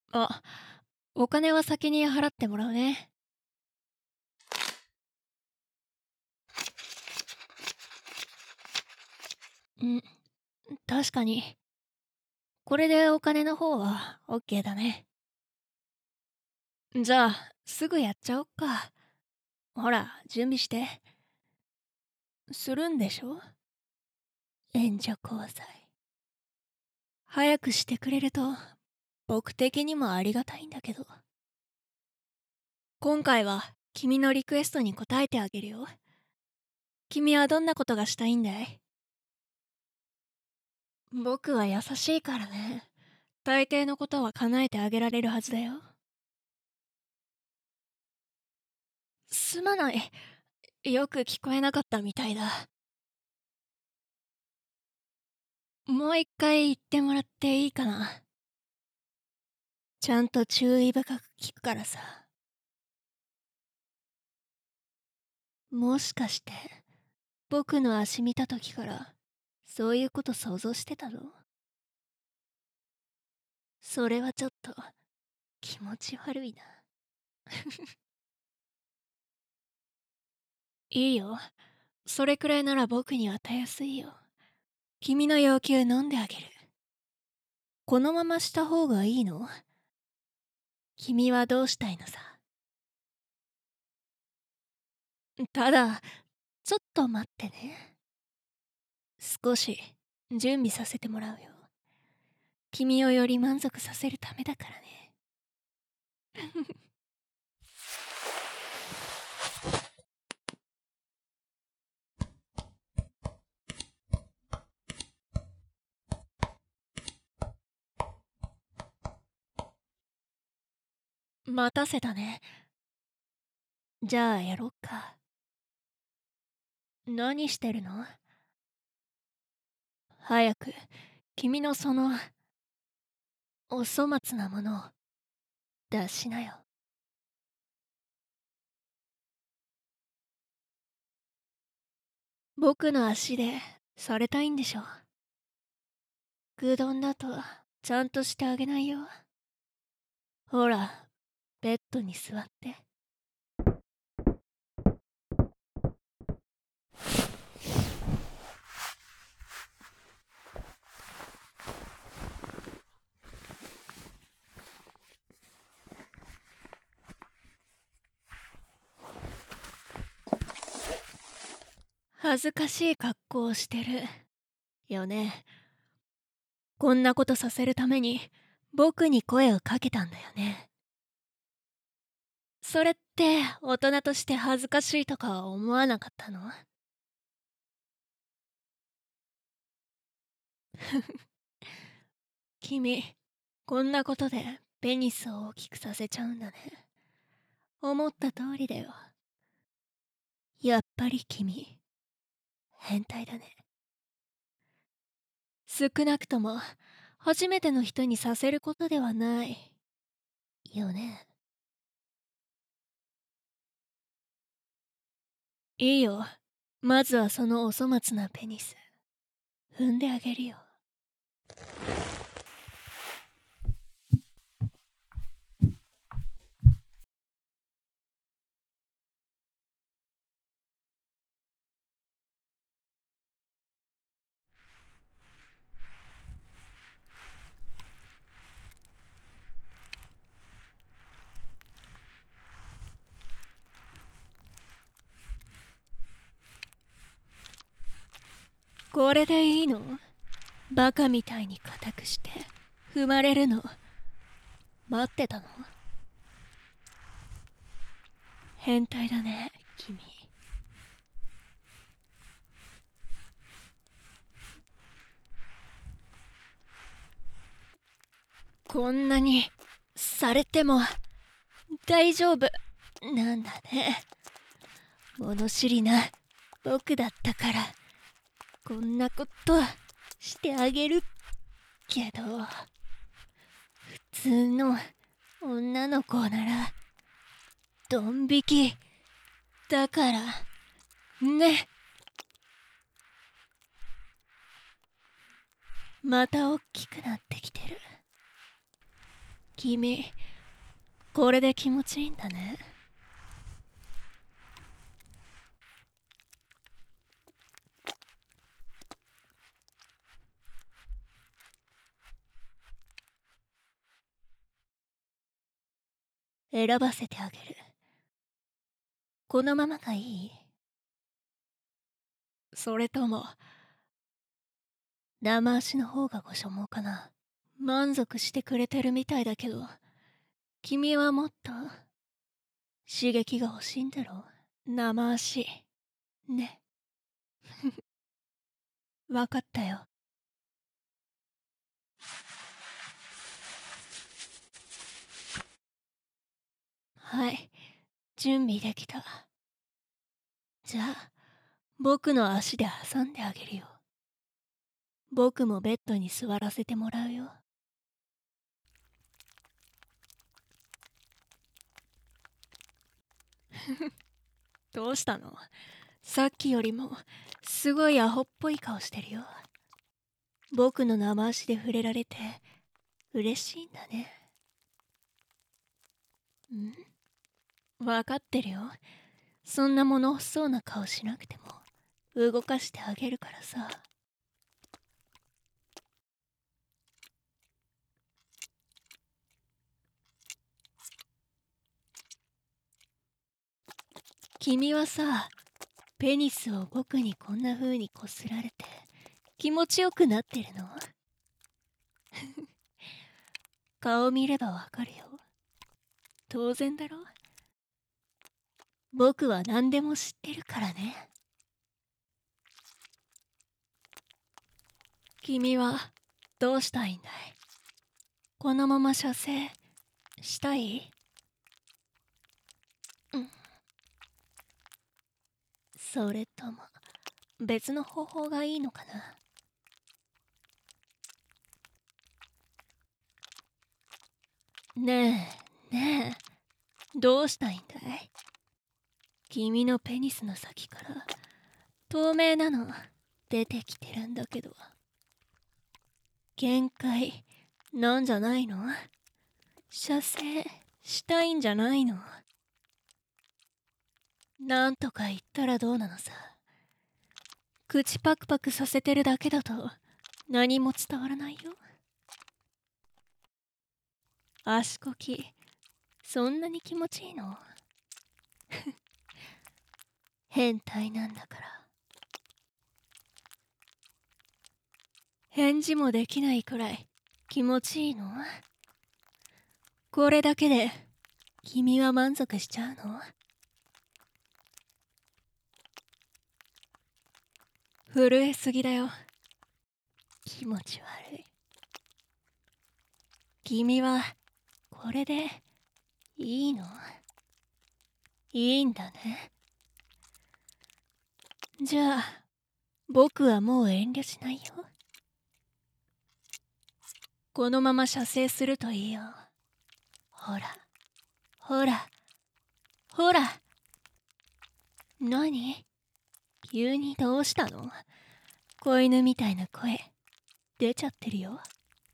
あ、お金は先に払ってもらうね。うん、確かに。これでお金の方は OK だね。じゃあ、すぐやっちゃおっか。ほら、準備して。するんでしょ？援助交際。早くしてくれると、僕的にもありがたいんだけど。今回は、君のリクエストに応えてあげるよ。君はどんなことがしたいんだい？僕は優しいからね。大抵のことは叶えてあげられるはずだよ。すまない。よく聞こえなかったみたいだ。もう一回言ってもらっていいかな。ちゃんと注意深く聞くからさ。もしかして、僕の足見た時から、そういうこと想像してたの？それはちょっと、気持ち悪いな。いいよ。それくらいなら僕にはたやすいよ。君の要求飲んであげる。このまました方がいいの？君はどうしたいのさ。ただ、ちょっと待ってね。少し、準備させてもらうよ。君をより満足させるためだからね。待たせたね。じゃあやろっか。何してるの？早く、君のその、お粗末なものを出しなよ。僕の足でされたいんでしょ？グドンだとちゃんとしてあげないよ。ほら、ベッドに座って。恥ずかしい格好をしてる。よね。こんなことさせるために僕に声をかけたんだよね。それって大人として恥ずかしいとか思わなかったの？君、こんなことでペニスを大きくさせちゃうんだね。思った通りだよ。やっぱり君、変態だね。少なくとも、初めての人にさせることではない。よね。いいよ。まずはそのお粗末なペニス、踏んであげるよ。これでいいの？バカみたいに固くして踏まれるの待ってたの？変態だね、君。こんなにされても大丈夫なんだね。物知りな僕だったからこんなことしてあげるけど、普通の女の子ならドン引きだからね。また大きくなってきてる。 君、これで気持ちいいんだね。選ばせてあげる。このままがいい？それとも生足の方がご所望かな。満足してくれてるみたいだけど、君はもっと刺激が欲しいんだろう。生足ね。わかったよ。はい、準備できた。じゃあ僕の足で挟んであげるよ。僕もベッドに座らせてもらうよ。どうしたの？さっきよりもすごいアホっぽい顔してるよ。僕の生足で触れられて嬉しいんだね。わかってるよ。そんな物欲しそうな顔しなくても動かしてあげるからさ。君はさ、ペニスを僕にこんな風にこすられて気持ちよくなってるの？顔見ればわかるよ。当然だろ。僕は何でも知ってるからね。君はどうしたいんだい？このまま射精したい？それとも別の方法がいいのかな？ねえねえ、どうしたいんだい？君のペニスの先から透明なの出てきてるんだけど、限界なんじゃないの？射精したいんじゃないの？なんとか言ったらどうなのさ。口パクパクさせてるだけだと何も伝わらないよ。足こきそんなに気持ちいいの？変態なんだから。返事もできないくらい気持ちいいの？これだけで君は満足しちゃうの？震えすぎだよ。気持ち悪い。君はこれでいいの？いいんだね。じゃあ僕はもう遠慮しないよ。このまま射精するといいよ。ほらほらほら。何？急にどうしたの？子犬みたいな声出ちゃってるよ。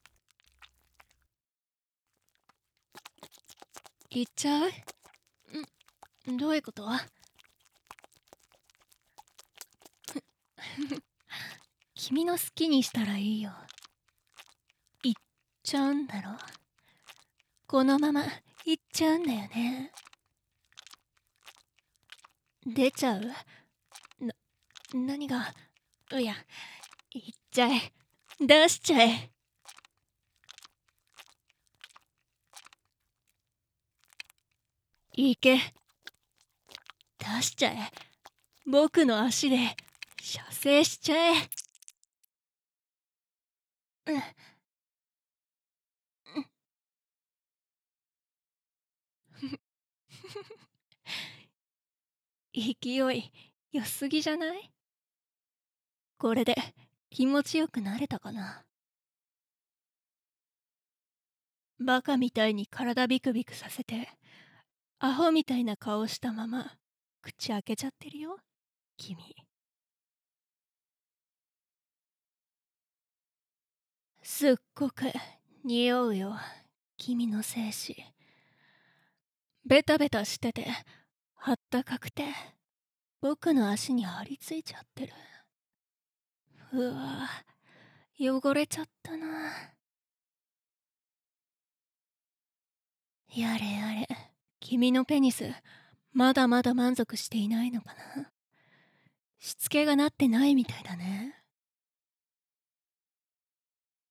言っちゃう？どういうこと？君の好きにしたらいいよ。言っちゃうんだろ？このまま言っちゃうんだよね。出ちゃう？何が？いや、言っちゃえ。出しちゃえ。行け。出しちゃえ。僕の足で射精しちゃえ。勢い良すぎじゃない？これで気持ちよくなれたかな？バカみたいに体ビクビクさせてアホみたいな顔したまま口開けちゃってるよ君。すっごく匂うよ君の精子。ベタベタしてて、あったかくて、僕の足に張り付いちゃってる。うわぁ、汚れちゃったな。やれやれ、君のペニス、まだまだ満足していないのかな。しつけがなってないみたいだね。